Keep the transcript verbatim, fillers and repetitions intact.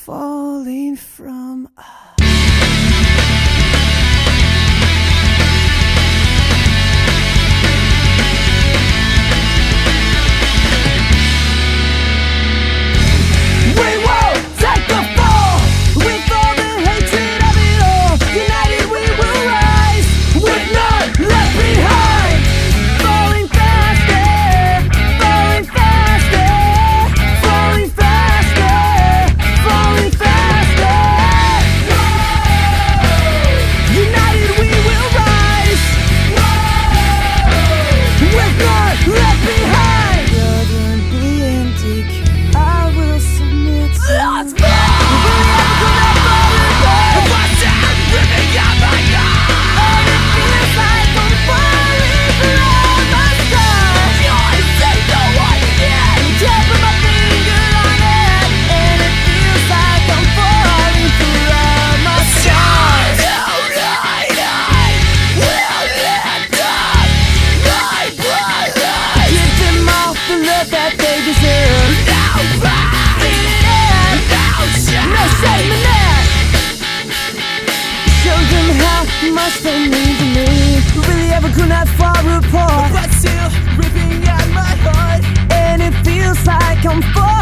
falling from that they deserve. No shame in that. Show them how much they mean to me. Really ever could not fall apart, but still ripping at my heart, and it feels like I'm falling.